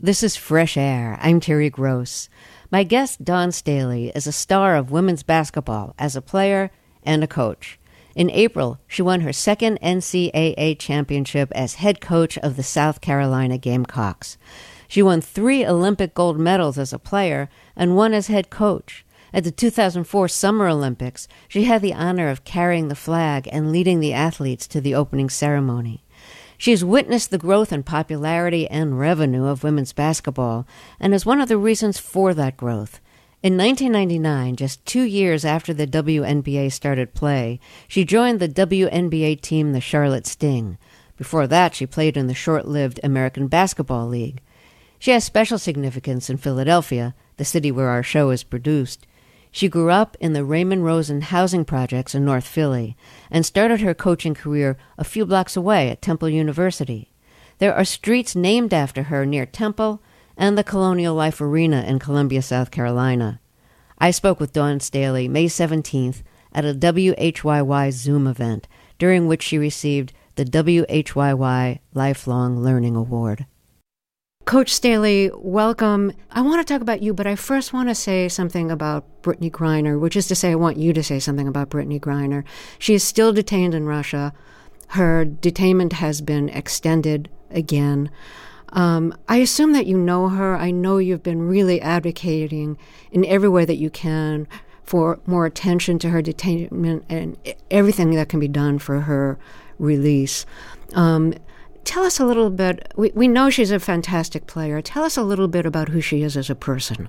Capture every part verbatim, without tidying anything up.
This is Fresh Air. I'm Terry Gross. My guest, Dawn Staley, is a star of women's basketball as a player and a coach. In April, she won her second N C double A championship as head coach of the South Carolina Gamecocks. She won three Olympic gold medals as a player and one as head coach. At the two thousand four Summer Olympics, she had the honor of carrying the flag and leading the athletes to the opening ceremony. She has witnessed the growth in popularity and revenue of women's basketball and is one of the reasons for that growth. In nineteen ninety-nine, just two years after the W N B A started play, she joined the W N B A team, the Charlotte Sting. Before that, she played in the short-lived American Basketball League. She has special significance in Philadelphia, the city where our show is produced. She grew up in the Raymond Rosen housing projects in North Philly and started her coaching career a few blocks away at Temple University. There are streets named after her near Temple and the Colonial Life Arena in Columbia, South Carolina. I spoke with Dawn Staley May seventeenth at a W H Y Y Zoom event, during which she received the W H Y Y Lifelong Learning Award. Coach Staley, welcome. I want to talk about you, but I first want to say something about Brittney Griner, which is to say I want you to say something about Brittney Griner. She is still detained in Russia. Her detainment has been extended again. Um, I assume that you know her. I know you've been really advocating in every way that you can for more attention to her detainment and everything that can be done for her release. Um, Tell us a little bit. We, we know she's a fantastic player. Tell us a little bit about who she is as a person.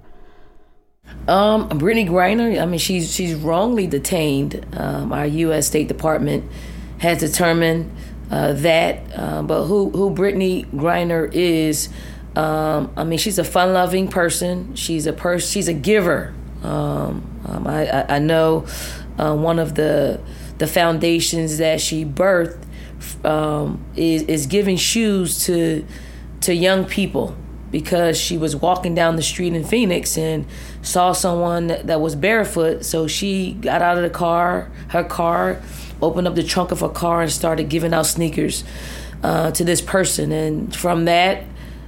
Um, Brittney Griner, I mean, she's she's wrongly detained. Um, our U S State Department has determined uh, that. Uh, but who, who Brittney Griner is, um, I mean, she's a fun-loving person. She's a pers- She's a giver. Um, um, I, I, I know uh, one of the the foundations that she birthed Um, is is giving shoes to to young people, because she was walking down the street in Phoenix and saw someone that, that was barefoot. So she got out of the car, her car, opened up the trunk of her car and started giving out sneakers uh, to this person. And from that,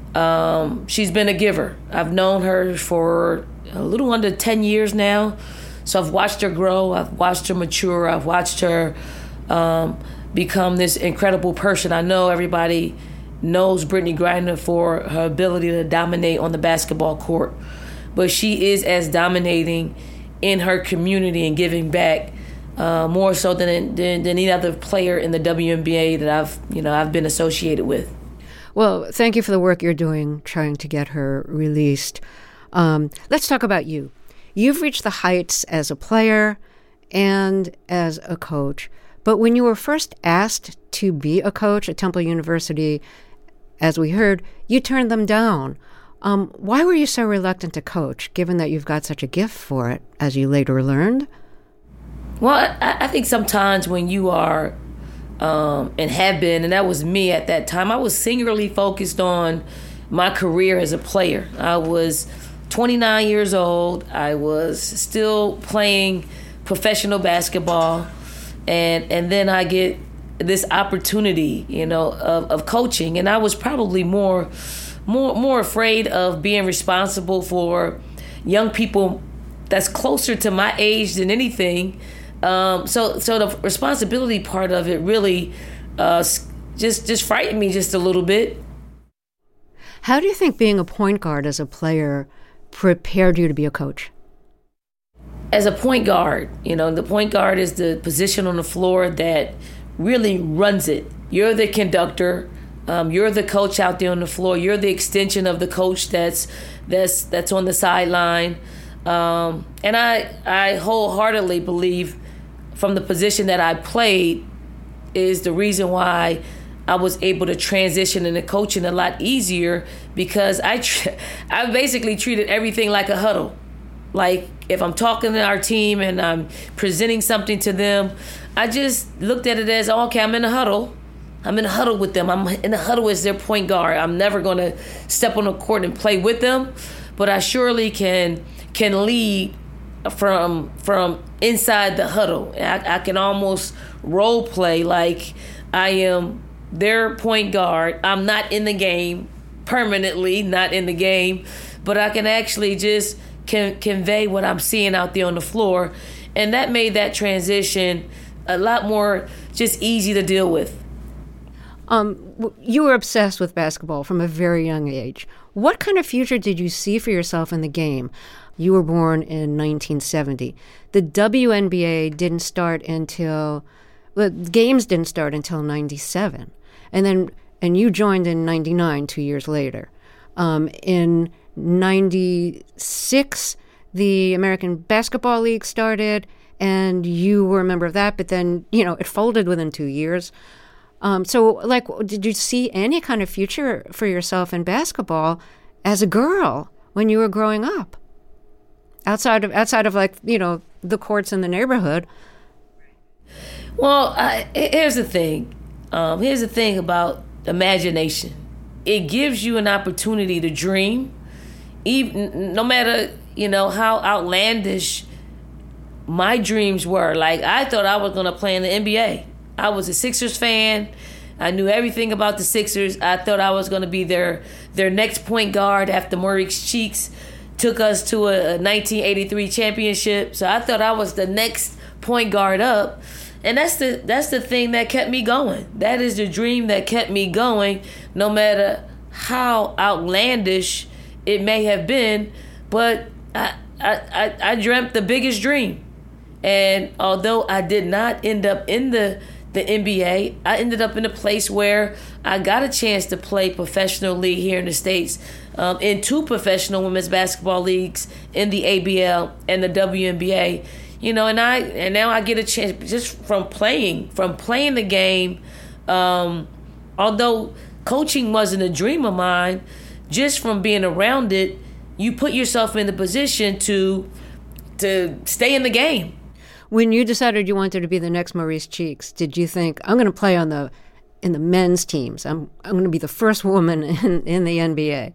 um, she's been a giver. I've known her for a little under ten years now. So I've watched her grow. I've watched her mature. I've watched her um, become this incredible person. I know everybody knows Brittney Griner for her ability to dominate on the basketball court, but she is as dominating in her community and giving back uh, more so than, than than any other player in the W N B A that I've you know I've been associated with. Well, thank you for the work you're doing trying to get her released. Um, let's talk about you. You've reached the heights as a player and as a coach. But when you were first asked to be a coach at Temple University, as we heard, you turned them down. Um, why were you so reluctant to coach, given that you've got such a gift for it, as you later learned? Well, I, I think sometimes when you are, um, and have been, and that was me at that time, I was singularly focused on my career as a player. I was twenty-nine years old. I was still playing professional basketball. And and then I get this opportunity, you know, of, of coaching. And I was probably more, more, more afraid of being responsible for young people that's closer to my age than anything. Um, so so the responsibility part of it really uh, just just frightened me just a little bit. How do you think being a point guard as a player prepared you to be a coach? As a point guard, you know, the point guard is the position on the floor that really runs it. You're the conductor. Um, you're the coach out there on the floor. You're the extension of the coach that's that's that's on the sideline. Um, and I I wholeheartedly believe from the position that I played is the reason why I was able to transition into coaching a lot easier, because I tr- I basically treated everything like a huddle. Like, if I'm talking to our team and I'm presenting something to them, I just looked at it as, oh, okay, I'm in a huddle. I'm in a huddle with them. I'm in a huddle as their point guard. I'm never going to step on the court and play with them, but I surely can can lead from from inside the huddle. I, I can almost role play like I am their point guard. I'm not in the game, permanently, not in the game, but I can actually just can convey what I'm seeing out there on the floor. And that made that transition a lot more just easy to deal with. Um, you were obsessed with basketball from a very young age. What kind of future did you see for yourself in the game? You were born in nineteen seventy. The W N B A didn't start until, well, games didn't start until ninety-seven. And then, and you joined in ninety-nine, two years later. Um, in ninety-six, the American Basketball League started, and you were a member of that, but then, you know, it folded within two years. Um, so, like, did you see any kind of future for yourself in basketball as a girl when you were growing up? Outside of, outside of like, you know, the courts in the neighborhood? Well, I, here's the thing. Um, here's the thing about imagination. It gives you an opportunity to dream, even no matter, you know, how outlandish my dreams were. Like, I thought I was going to play in the N B A. I was a Sixers fan. I knew everything about the Sixers. I thought I was going to be their their next point guard after Maurice Cheeks took us to a nineteen eighty-three championship. So I thought I was the next point guard up. And that's the that's the thing that kept me going. That is the dream that kept me going, no matter how outlandish it may have been. But I I, I, I dreamt the biggest dream. And although I did not end up in the, the N B A, I ended up in a place where I got a chance to play professional league here in the States, um, in two professional women's basketball leagues, in the A B L and the W N B A. You know, and I and now I get a chance just from playing, from playing the game. Um, although coaching wasn't a dream of mine, just from being around it, you put yourself in the position to to stay in the game. When you decided you wanted to be the next Maurice Cheeks, did you think, I'm going to play on the in the men's teams? I'm I'm going to be the first woman in, in the N B A.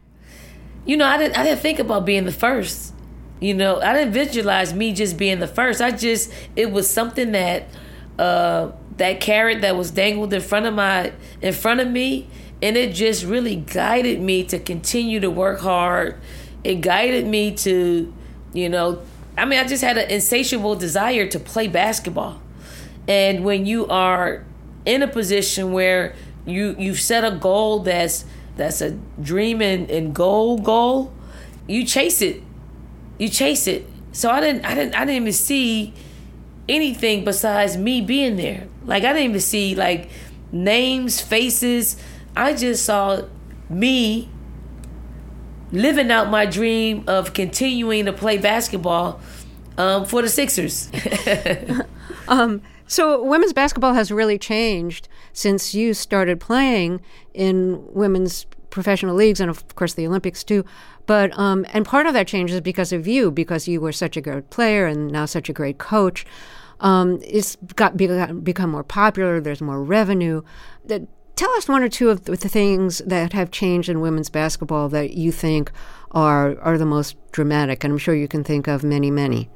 You know, I didn't I didn't think about being the first. You know, I didn't visualize me just being the first. I just, it was something that, uh, that carrot that was dangled in front of my, in front of me, and it just really guided me to continue to work hard. It guided me to, you know, I mean, I just had an insatiable desire to play basketball. And when you are in a position where you, you've set a goal that's, that's a dream and, and goal goal, you chase it. You chase it. So I didn't I didn't I didn't even see anything besides me being there. Like, I didn't even see like names, faces. I just saw me living out my dream of continuing to play basketball um, for the Sixers. um, so women's basketball has really changed since you started playing in women's professional leagues and, of course, the Olympics too. But um, and part of that change is because of you, because you were such a great player and now such a great coach. Um, it's got become more popular. There's more revenue. The, tell us one or two of the things that have changed in women's basketball that you think are are the most dramatic. And I'm sure you can think of many, many.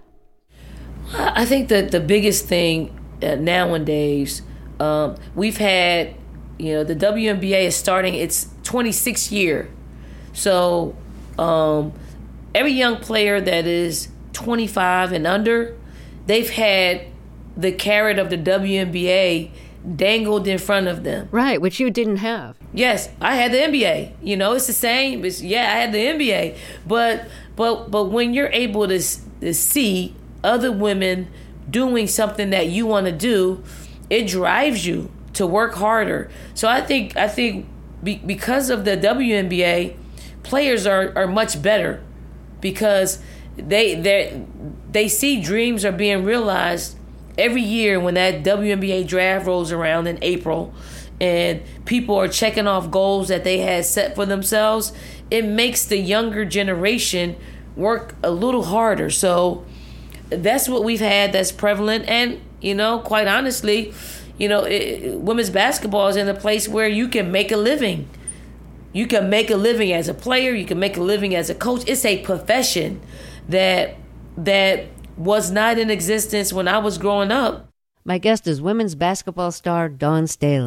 I think that the biggest thing uh, nowadays, um, we've had, you know, the W N B A is starting its twenty-sixth year. So um, every young player that is twenty-five and under, they've had the carrot of the W N B A dangled in front of them. Right, which you didn't have. Yes, I had the N B A. You know, it's the same. It's, yeah, I had the N B A. But but but when you're able to, to see other women doing something that you want to do, it drives you to work harder. So I think I think be, because of the W N B A, players are, are much better because they they they see dreams are being realized every year when that W N B A draft rolls around in April and people are checking off goals that they had set for themselves. It makes the younger generation work a little harder. So that's what we've had that's prevalent. And, you know, quite honestly, you know, it, women's basketball is in a place where you can make a living. You can make a living as a player. You can make a living as a coach. It's a profession that that was not in existence when I was growing up. My guest is women's basketball star Dawn Staley.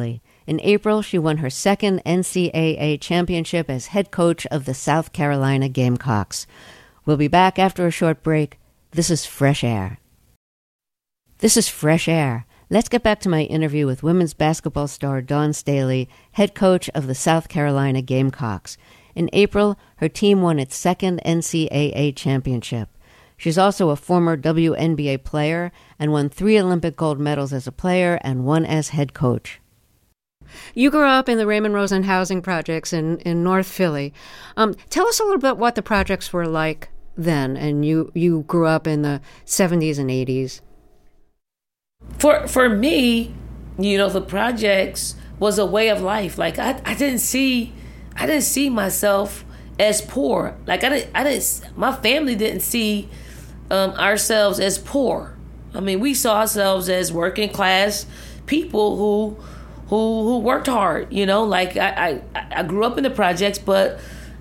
In April, she won her second N C double A championship as head coach of the South Carolina Gamecocks. We'll be back after a short break. This is Fresh Air. This is Fresh Air. Let's get back to my interview with women's basketball star Dawn Staley, head coach of the South Carolina Gamecocks. In April, her team won its second N C double A championship. She's also a former W N B A player and won three Olympic gold medals as a player and one as head coach. You grew up in the Raymond Rosen housing projects in, in North Philly. Um, tell us a little bit what the projects were like then, and you, you grew up in the seventies and eighties. For for me, you know, the projects was a way of life. Like I, I didn't see I didn't see myself as poor. Like I didn't I didn't my family didn't see um, ourselves as poor. I mean, we saw ourselves as working class people who who who worked hard, you know, like I, I, I grew up in the projects, but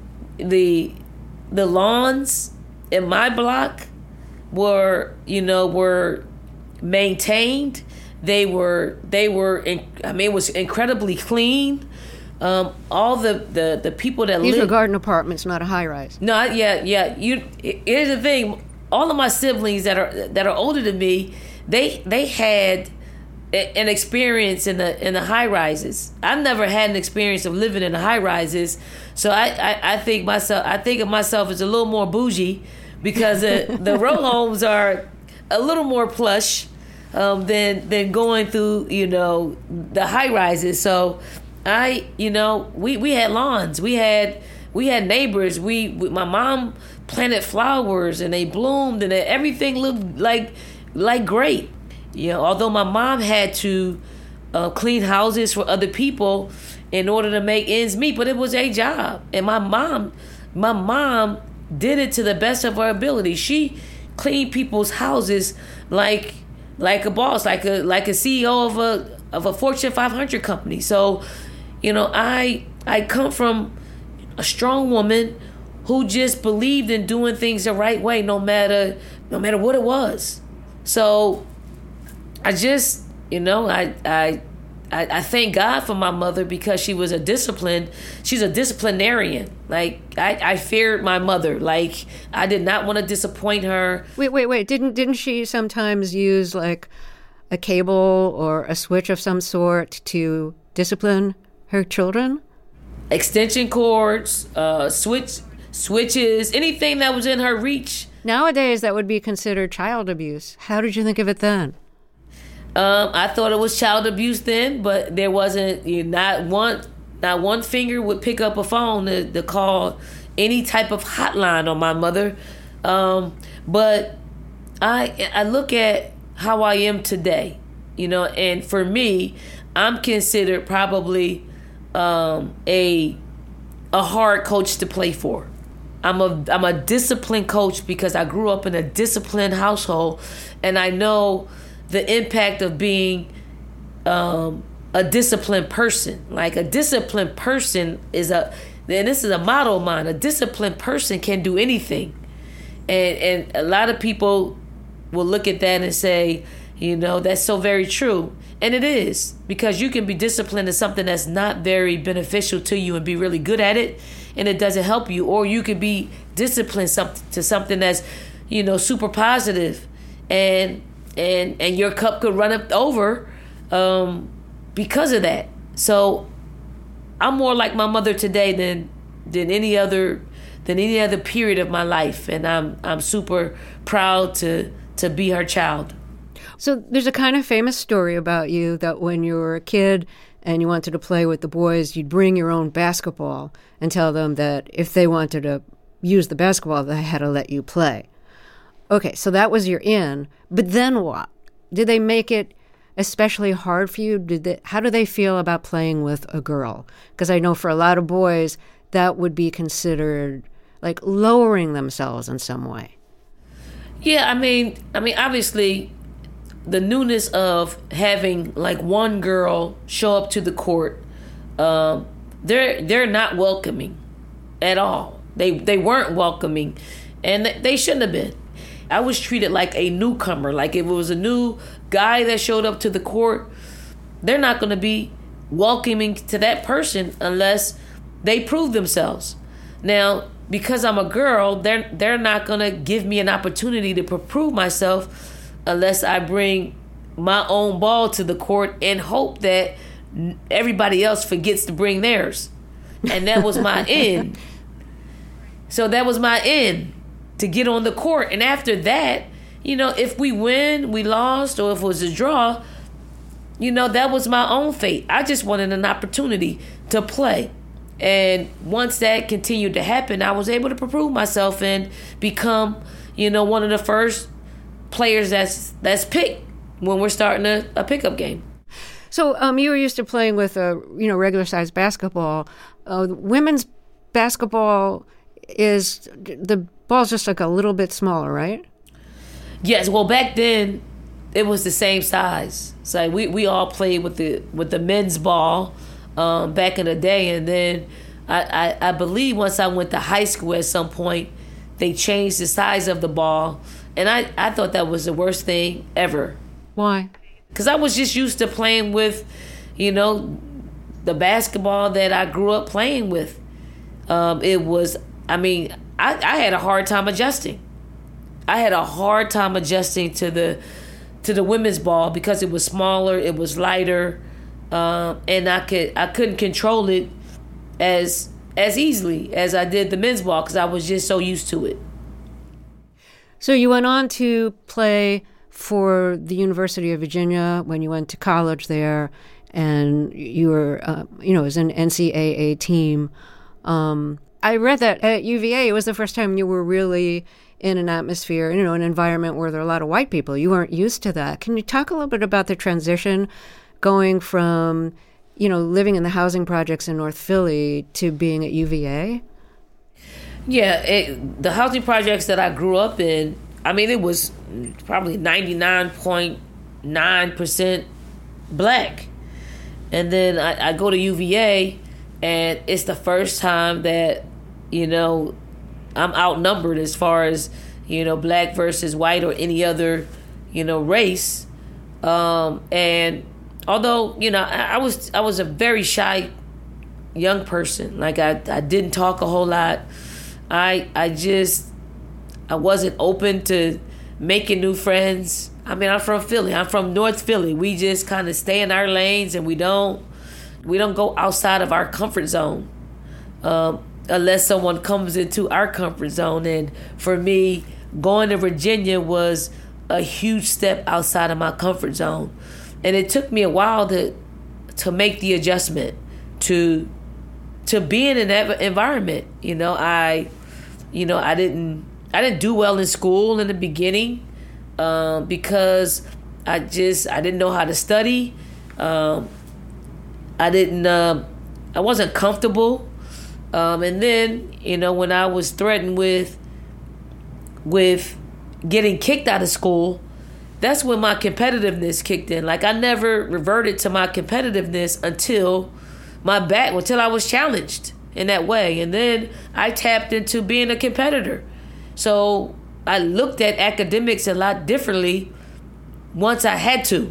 the the lawns in my block were, you know, were maintained. They were they were in, I mean, it was incredibly clean. Um, all the, the, the people that These live, were garden apartments, not a high rise. No, yeah, yeah. You here's the thing. All of my siblings that are that are older than me, they they had an experience in the in the high rises. I've never had an experience of living in the high rises, so I, I, I think myself I think of myself as a little more bougie because the, the row homes are a little more plush um, than than going through, you know, the high rises. So I you know we, we had lawns, we had we had neighbors. We, we my mom planted flowers and they bloomed and everything looked like like great. You know, although my mom had to uh, clean houses for other people in order to make ends meet, but it was a job. And my mom, my mom did it to the best of her ability. She cleaned people's houses like like a boss, like a like a C E O of a of a Fortune five hundred company. So, you know, I I come from a strong woman who just believed in doing things the right way, no matter no matter what it was. So I just, you know, I, I I I thank God for my mother because she was a disciplined, she's a disciplinarian. Like, I, I feared my mother. Like, I did not want to disappoint her. Wait, wait, wait. Didn't didn't she sometimes use, like, a cable or a switch of some sort to discipline her children? Extension cords, uh, switch switches, anything that was in her reach. Nowadays, that would be considered child abuse. How did you think of it then? Um, I thought it was child abuse then, but there wasn't, you know, not one, not one finger would pick up a phone to, to call any type of hotline on my mother. Um, but I, I look at how I am today, you know, and for me, I'm considered probably um, a a hard coach to play for. I'm a I'm a disciplined coach because I grew up in a disciplined household, and I know the impact of being um, a disciplined person. Like, a disciplined person is a, and this is a motto of mine, a disciplined person can do anything. And and a lot of people will look at that and say, you know, that's so very true. And it is, because you can be disciplined in something that's not very beneficial to you and be really good at it, and it doesn't help you. Or you could be disciplined some, to something that's, you know, super positive, and and and your cup could run up over um, because of that. So I'm more like my mother today than than any other than any other period of my life, and I'm I'm super proud to to be her child. So there's a kind of famous story about you that when you were a kid and you wanted to play with the boys, you'd bring your own basketball and tell them that if they wanted to use the basketball, they had to let you play. Okay, so that was your in, but then what? Did they make it especially hard for you? Did they, how do they feel about playing with a girl? Because I know for a lot of boys, that would be considered like lowering themselves in some way. Yeah, I mean, I mean, obviously, the newness of having like one girl show up to the court, um, they're they're not welcoming at all. They they weren't welcoming, and they shouldn't have been. I was treated like a newcomer. Like, if it was a new guy that showed up to the court, they're not going to be welcoming to that person unless they prove themselves. Now, because I'm a girl, they're they're not gonna give me an opportunity to prove myself unless I bring my own ball to the court and hope that everybody else forgets to bring theirs. And that was my end. So that was my end, to get on the court. And after that, you know, if we win, we lost, or if it was a draw, you know, that was my own fate. I just wanted an opportunity to play. And once that continued to happen, I was able to prove myself and become, you know, one of the first players that's that's picked when we're starting a, a pickup game. So um, you were used to playing with a, you know, regular sized basketball. Uh, women's basketball is, the ball's just like a little bit smaller, right? Yes. Well, back then it was the same size. So we, we all played with the with the men's ball um, back in the day, and then I, I I believe once I went to high school at some point, they changed the size of the ball, and I, I thought that was the worst thing ever. Why? Because I was just used to playing with, you know, the basketball that I grew up playing with. Um, it was, I mean, I, I had a hard time adjusting. I had a hard time adjusting to the to the women's ball because it was smaller, it was lighter, um, and I could I couldn't control it as as easily as I did the men's ball because I was just so used to it. So you went on to play for the University of Virginia when you went to college there, and you were, uh, you know, it was an N C double A team. Um, I read that at U V A, it was the first time you were really in an atmosphere, you know, an environment where there are a lot of white people. You weren't used to that. Can you talk a little bit about the transition going from, you know, living in the housing projects in North Philly to being at U V A? Yeah, it, the housing projects that I grew up in, I mean, it was probably ninety-nine point nine percent black. And then I, I go to U V A, and it's the first time that, you know, I'm outnumbered as far as, you know, black versus white or any other, you know, race. Um, and although, you know, I, I was I was a very shy young person. Like, I, I didn't talk a whole lot. I I just... I wasn't open to making new friends. I mean, I'm from Philly. I'm from North Philly. We just kind of stay in our lanes, and we don't we don't go outside of our comfort zone um, unless someone comes into our comfort zone. And for me, going to Virginia was a huge step outside of my comfort zone, and it took me a while to to make the adjustment to to being in that environment. You know, I you know I didn't. I didn't do well in school in the beginning um, because I just I didn't know how to study. Um, I didn't. Uh, I wasn't comfortable. Um, and then, you know, when I was threatened with with getting kicked out of school, that's when my competitiveness kicked in. Like, I never reverted to my competitiveness until my back until I was challenged in that way, and then I tapped into being a competitor. So I looked at academics a lot differently once I had to.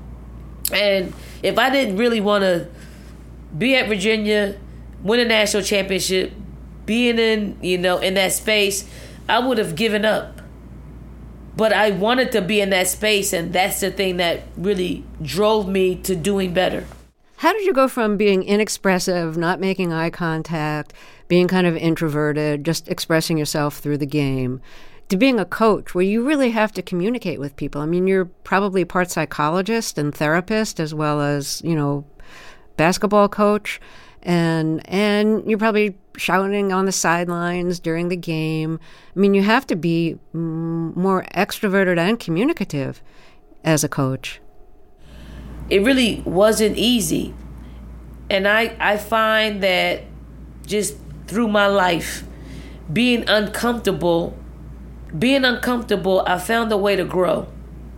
And if I didn't really want to be at Virginia, win a national championship, being in, you know, in that space, I would have given up. But I wanted to be in that space, and that's the thing that really drove me to doing better. How did you go from being inexpressive, not making eye contact, being kind of introverted, just expressing yourself through the game, to being a coach where you really have to communicate with people? I mean, you're probably part psychologist and therapist as well as, you know, basketball coach, and and you're probably shouting on the sidelines during the game. I mean, you have to be mm, more extroverted and communicative as a coach. It really wasn't easy. And I, I find that just through my life, being uncomfortable, being uncomfortable, I found a way to grow.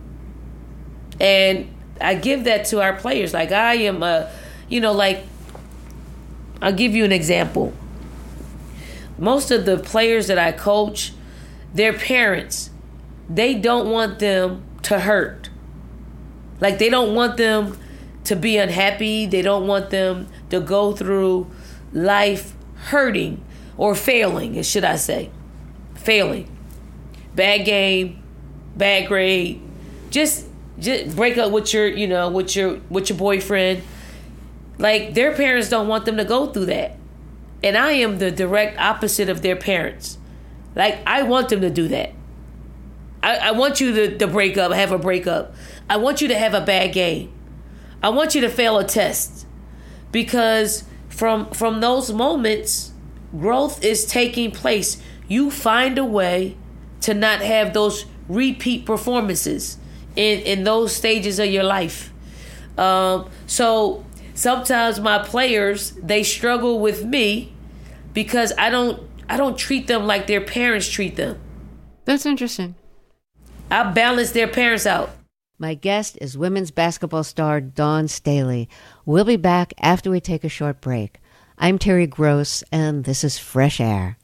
And I give that to our players. Like, I am a, you know, like, I'll give you an example. Most of the players that I coach, their parents, they don't want them to hurt. Like, they don't want them to be unhappy. They don't want them to go through life hurting or failing, should I say. Failing. Bad game, bad grade. Just just break up with your, you know, with your with your boyfriend. Like, their parents don't want them to go through that. And I am the direct opposite of their parents. Like, I want them to do that. I, I want you to, to break up, have a breakup. I want you to have a bad game. I want you to fail a test. Because from from those moments, growth is taking place. You find a way to not have those repeat performances in, in those stages of your life. Um, so sometimes my players, they struggle with me because I don't I don't treat them like their parents treat them. That's interesting. I balance their parents out. My guest is women's basketball star Dawn Staley. We'll be back after we take a short break. I'm Terry Gross, and this is Fresh Air.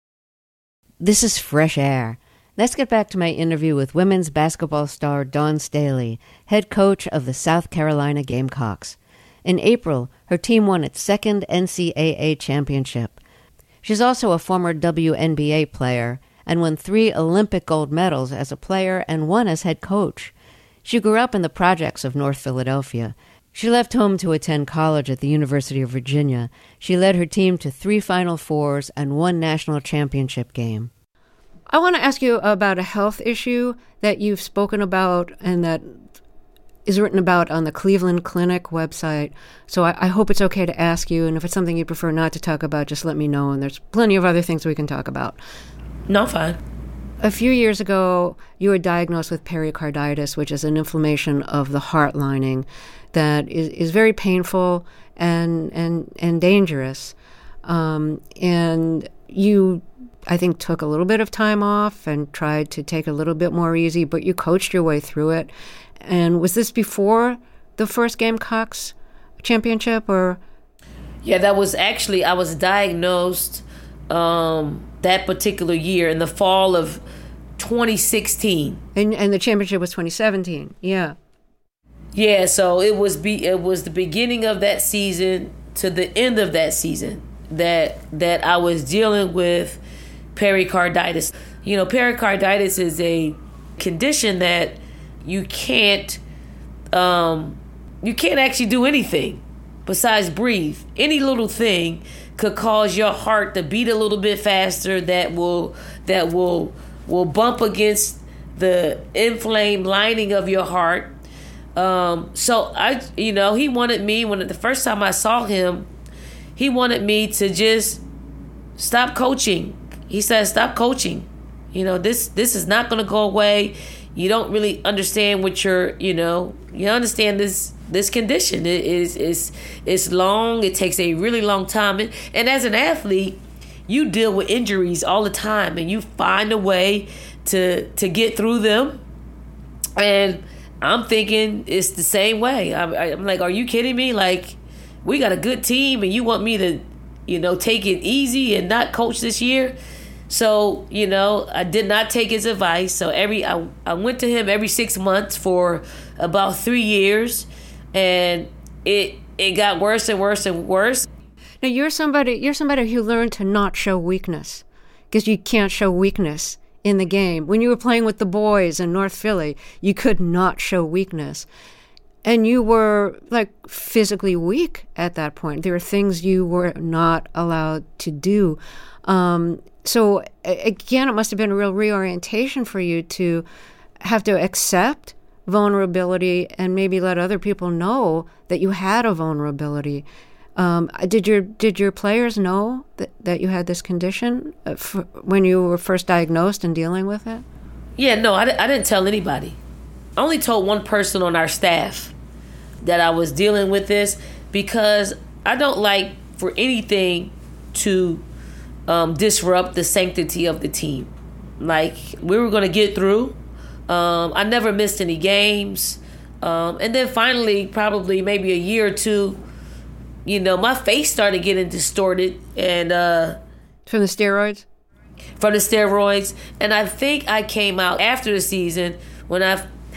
This is Fresh Air. Let's get back to my interview with women's basketball star Dawn Staley, head coach of the South Carolina Gamecocks. In April, her team won its second N C double A championship. She's also a former W N B A player and won three Olympic gold medals as a player and one as head coach. She grew up in the projects of North Philadelphia. She left home to attend college at the University of Virginia. She led her team to three Final Fours and one national championship game. I want to ask you about a health issue that you've spoken about and that is written about on the Cleveland Clinic website. So I, I hope it's okay to ask you, and if it's something you prefer not to talk about, just let me know, and there's plenty of other things we can talk about. No, fine. A few years ago, you were diagnosed with pericarditis, which is an inflammation of the heart lining that is, is very painful and and and dangerous. Um, and you, I think, took a little bit of time off and tried to take a little bit more easy, but you coached your way through it. And was this before the first Gamecocks championship, or? Yeah, that was actually, I was diagnosed um, that particular year in the fall of twenty sixteen. And and the championship was twenty seventeen. Yeah. Yeah, so it was be it was the beginning of that season to the end of that season that that I was dealing with pericarditis. You know, pericarditis is a condition that you can't um, you can't actually do anything besides breathe. Any little thing could cause your heart to beat a little bit faster. That will that will will bump against the inflamed lining of your heart. Um, so I, you know, he wanted me when the first time I saw him, he wanted me to just stop coaching. He said, "Stop coaching. You know, this this is not going to go away. You don't really understand what you're, you know, you understand this this condition. It is it's it's long. It takes a really long time. And, and as an athlete, you deal with injuries all the time, and you find a way to to get through them. And I'm thinking it's the same way. I'm, I'm like, are you kidding me? Like, we got a good team, and you want me to, you know, take it easy and not coach this year?" So, you know, I did not take his advice. So every I, I went to him every six months for about three years, and it it got worse and worse and worse. Now you're somebody you're somebody who learned to not show weakness, because you can't show weakness in the game. When you were playing with the boys in North Philly, you could not show weakness. And you were, like, physically weak at that point. There were things you were not allowed to do. Um, so, again, it must have been a real reorientation for you to have to accept vulnerability and maybe let other people know that you had a vulnerability. Um, did your did your players know that, that you had this condition for, when you were first diagnosed and dealing with it? Yeah, no, I, I didn't tell anybody. I only told one person on our staff that I was dealing with this, because I don't like for anything to um, disrupt the sanctity of the team. Like, we were going to get through. Um, I never missed any games. Um, and then finally, probably maybe a year or two, you know, my face started getting distorted. and uh, From the steroids? From the steroids. And I think I came out after the season when I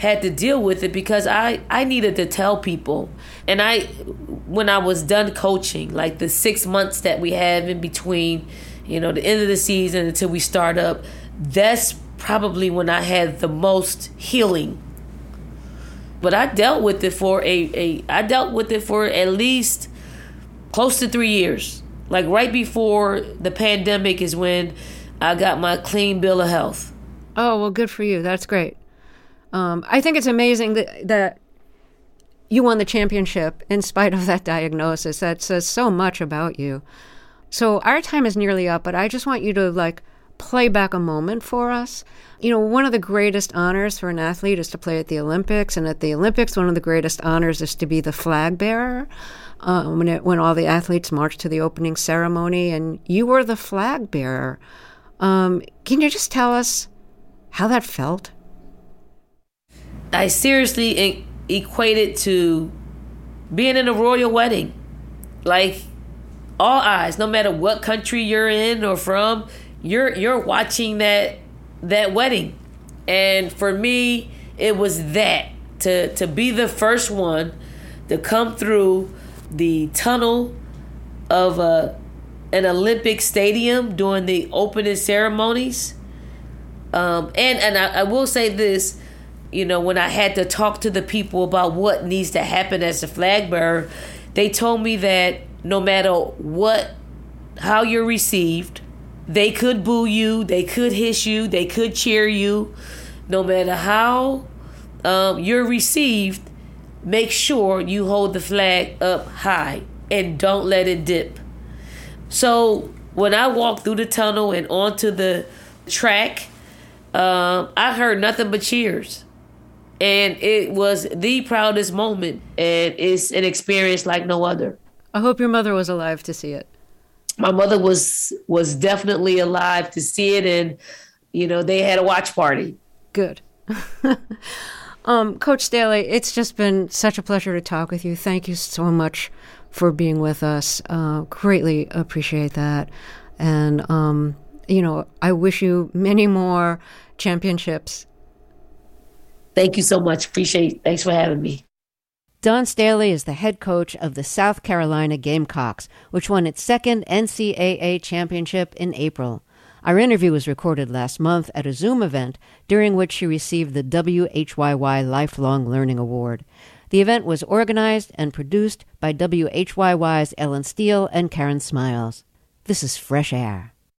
had to deal with it because I, I needed to tell people. And I, when I was done coaching, like the six months that we have in between, you know, the end of the season until we start up, that's probably when I had the most healing. But I dealt with it for a, a I dealt with it for at least close to three years. Like right before the pandemic is when I got my clean bill of health. Oh, well, good for you. That's great. Um, I think it's amazing that, that you won the championship in spite of that diagnosis. That says so much about you. So our time is nearly up, but I just want you to like play back a moment for us. You know, one of the greatest honors for an athlete is to play at the Olympics, and at the Olympics, one of the greatest honors is to be the flag bearer uh, when it, when all the athletes march to the opening ceremony, and you were the flag bearer. Um, can you just tell us how that felt? I seriously e- equate it to being in a royal wedding. Like, all eyes, no matter what country you're in or from, you're you're watching that that wedding. And for me, it was that to to be the first one to come through the tunnel of a an Olympic stadium during the opening ceremonies. Um, and and I, I will say this, you know, when I had to talk to the people about what needs to happen as a flag bearer, they told me that no matter what, how you're received, they could boo you, they could hiss you, they could cheer you. No matter how um, you're received, make sure you hold the flag up high and don't let it dip. So when I walked through the tunnel and onto the track, um, I heard nothing but cheers. And it was the proudest moment, and it's an experience like no other. I hope your mother was alive to see it. My mother was was definitely alive to see it, and, you know, they had a watch party. Good. um, Coach Staley, it's just been such a pleasure to talk with you. Thank you so much for being with us. Uh, greatly appreciate that. And, um, you know, I wish you many more championships. Thank you so much. Appreciate it. Thanks for having me. Dawn Staley is the head coach of the South Carolina Gamecocks, which won its second N C double A championship in April. Our interview was recorded last month at a Zoom event during which she received the W H Y Y Lifelong Learning Award. The event was organized and produced by W H Y Y's Ellen Steele and Karen Smiles. This is Fresh Air.